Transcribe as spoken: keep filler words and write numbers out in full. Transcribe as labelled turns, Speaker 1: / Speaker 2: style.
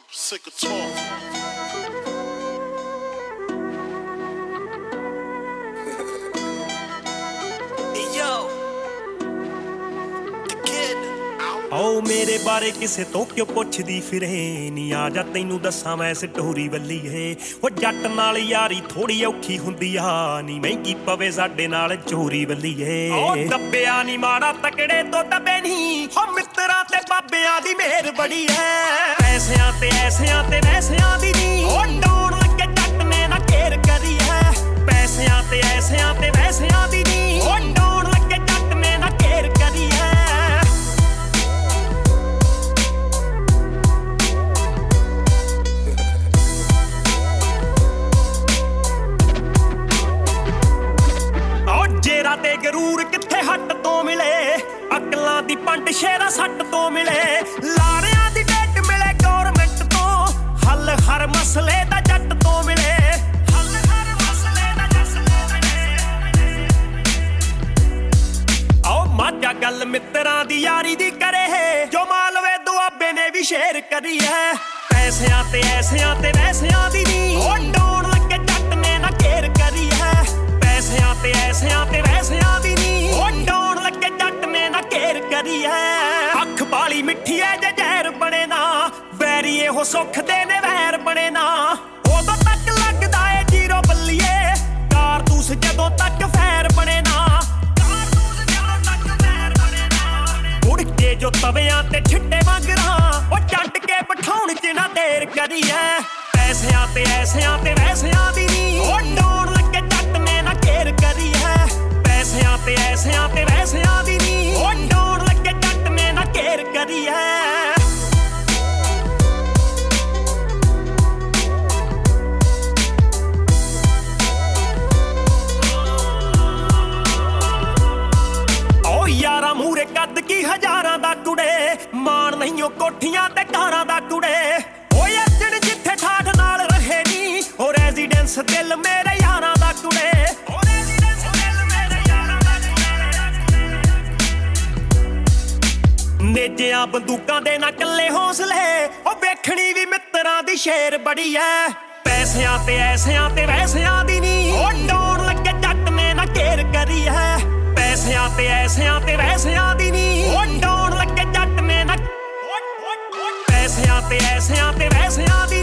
Speaker 1: Sick of talk.
Speaker 2: ਆਓ ਮੇਰੇ ਬਾਰੇ ਕਿਸੇ ਤੋਂ ਕਿਉਂ ਪੁੱਛਦੀ ਫਿਰੇ ਨੀ, ਆ ਜਾ ਤੈਨੂੰ ਦੱਸਾਂ ਮੈਂ ਸਟੋਰੀ ਵੱਲੀਏ। ਉਹ ਜੱਟ ਨਾਲ ਯਾਰੀ ਥੋੜੀ ਔਖੀ ਹੁੰਦੀ ਆ ਨੀ, ਮਹਿੰਗੀ ਪਵੇ ਸਾਡੇ ਨਾਲ ਚੋਰੀ ਵੱਲੀਏ। ਉਹ ਦੱਬਿਆ ਨੀ ਮਾੜਾ ਤਕੜੇ ਤੋਂ ਦੱਬੇ ਨੀ, ਉਹ ਮਿੱਤਰਾਂ ਤੇ ਬਾਬਿਆਂ ਦੀ ਮਿਹਰ ਬੜੀ ਐ। ਪੈਸਿਆਂ ਤੇ ਐਸਿਆਂ ਤੇ ਵੈਸਿਆਂ ਦੀ ਨੀ, ਉਹ ਡਾਉਣ ਲੱਗੇ ਜੱਟ ਨੇ ਨਾ ਘੇਰ ਕਰੀ ਐ। ਪੈਸਿਆਂ ਤੇ ਐਸਿਆਂ ਤੇ ਵੈਸਿਆਂ ਦੀ ਨੀ, ਉਹ ਡਾਉਣ ਲੱਗੇ ਜੱਟ ਨੇ ਨਾ ਘੇਰ ਕਰੀ ਐ। ਤੇ ਗਰੂਰ ਕਿੱਥੇ ਹੱਟ ਤੋਂ ਮਿਲੇ, ਅਕਲਾਂ ਦੀ ਪੰਡ ਸ਼ੇਰਾ ਸੱਟ ਤੋਂ ਮਿਲੇ। ਲਾਰਿਆਂ ਦੀ ਡੇਟ ਮਿਲੇ ਗੌਰਮੈਂਟ ਤੋਂ, ਹੱਲ ਹਰ ਮਸਲੇ ਦਾ ਜੱਟ ਤੋਂ ਮਿਲੇ। ਹੱਲ ਹਰ ਮਸਲੇ ਦਾ ਜੱਟ ਤੋਂ ਮਿਲੇ। ਆਓ ਮਾਝਾ ਗੱਲ ਮਿੱਤਰਾਂ ਦੀ ਯਾਰੀ ਦੀ ਕਰੇ, ਜੋ ਮਾਲਵੇ ਦੁਆਬੇ ਨੇ ਵੀ ਸ਼ੇਰ ਕਰੀ ਹੈ। ਪੈਸਿਆਂ ਤੇ ਐਸਿਆਂ ਤੇ ਵੈਸਿਆਂ ਦੀ ਨੀ, ਉਹ ਡਾਉਣ ਲੱਗੇ ਜੱਟ ਨੇ ਨਾ ਘੇਰ ਕਰੀ ਹੈ। ਪੈਸਿਆਂ ਤੇ ਐਸਿਆਂ ਤੇ ਵੈਸਿਆਂ ਦੀ ਨੀ, ਉਹ ਡਾਉਣ ਲੱਗੇ ਜੱਟ ਨੇ ਨਾ ਘੇਰ ਕਰੀ ਐ। ਅੱਖ ਬਾਲੀ ਮਿੱਠੀ ਐ ਜੇ ਜ਼ਹਿਰ ਬਣੇ ਨਾ, ਵੈਰੀ ਇਹੋ ਸੁੱਖ ਦੇ ਨੇ ਵੈਰ ਬਣੇ ਨਾ। ਉਦੋਂ ਤੱਕ ਲੱਗਦਾ ਏ ਜੀਰੋ ਬੱਲੀਏ, ਕਾਰਤੂਸ ਜਦੋਂ ਤੱਕ ਫੈਰ ਬਣੇ ਨਾ। ਕਾਰਤੂਸ ਜਦੋਂ ਤੱਕ ਫੈਰ ਬਣੇ ਨਾ। ਉੜ ਕੇ ਜੋ ਤਵਿਆਂ ਤੇ ਛਿੱਟੇ ਮੰਗਰਾਂ, ਉਹ ਛੱਡ ਕੇ ਬਿਠਾਉਣ ਚ ਨਾ ਦੇਰ ਕਰੀ ਐ। ਪੈਸਿਆਂ ਤੇ ਐਸਿਆਂ ਤੇ ਵੈਸਿਆਂ ਦੀ ਨੀ, ਉਹ ਡਾਉਣ ਲੱਗੇ ਜੱਟ ਨੇ ਨਾ ਘੇਰ ਕਰੀ ਹੈ। ਪੈਸਿਆਂ ਤੇ ਐਸਿਆਂ ਤੇ ਵੈਸਿਆਂ ਦੀ ਨੀ, ਉਹ ਡਾਉਣ ਲੱਗੇ ਜੱਟ ਨੇ ਨਾ ਘੇਰ ਕਰੀ ਹੈ। ਓ ਯਾਰਾਂ ਮੂਹਰੇ ਕੱਦ ਕੀ ਹਜ਼ਾਰਾਂ ਦਾ ਕੁੜੇ, ਮਾਣ ਨਹੀਂ ਉਹ ਕੋਠੀਆਂ ਤੇ ਕਾਰਾਂ ਦਾ ਕੁੜੇ। ਓਏ ਅਰਜਨ ਜਿੱਥੇ ਠਾਠ ਨਾਲ ਰਹੇ ਨੀ, ਉਹ ਰੈਜ਼ੀਡੈਂਸ ਦਿਲ ਮੇਰੇ ਯਾਰਾਂ ਦਾ ਕੁੜੇ। ਨੇਜਿਆਂ ਬੰਦੂਕਾਂ ਦੇ ਨਾ ਕੱਲੇ ਹੌਸਲੇ, ਉਹ ਵੇਖਣੀ ਵੀ ਮਿੱਤਰਾਂ ਦੀ ਸ਼ੇਰ ਬੜੀ ਐ। ਪੈਸਿਆਂ ਤੇ ਐਸਿਆਂ ਤੇ ਵੈਸਿਆਂ ਦੀ ਨੀ, ਉਹ ਡਾਉਣ ਲੱਗੇ ਜੱਟ ਨੇ ਨਾ ਘੇਰ ਕਰੀ ਹੈ। ਪੈਸਿਆਂ ਤੇ ਐਸਿਆਂ ਤੇ ਵੈਸਿਆਂ ਦੀ ਨੀ, ਉਹ ਡਾਉਣ ਲੱਗੇ ਜੱਟ ਨੇ ਨਾ। ਪੈਸਿਆਂ ਤੇ ਐਸਿਆਂ ਤੇ ਵੈਸਿਆਂ ਦੀ